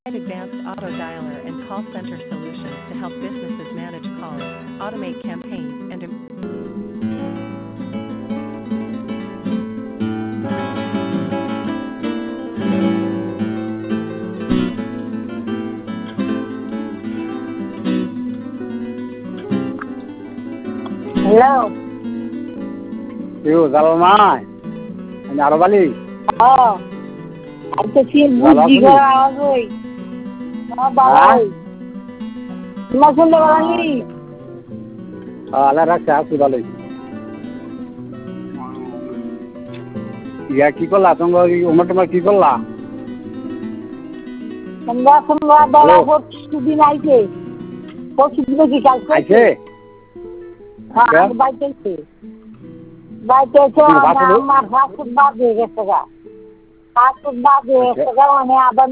Advanced auto dialer and call center solutions to help businesses manage calls, automate campaigns, and Hello. Yo, Zalman. Anh Arabali. Alte fil ভালো বুঝি আছেন? গো আওয়াজ ওই বাবাই তোমার শুনতে পারি আল্লাহ রাখছে আছি ভালোই। ইয়া কি করলা তোমরা ওমর তোমার কি করলা? তোমরা শুনবা বলা প্রতিদিন আইছে প্রতিদিন কি কালকে আইছে? হ্যাঁ বাইতে তো আমার ফাস্ট বাদ হয়ে গেছে গা ফাস্ট বাদ হয়ে গেছে গা মানে আবার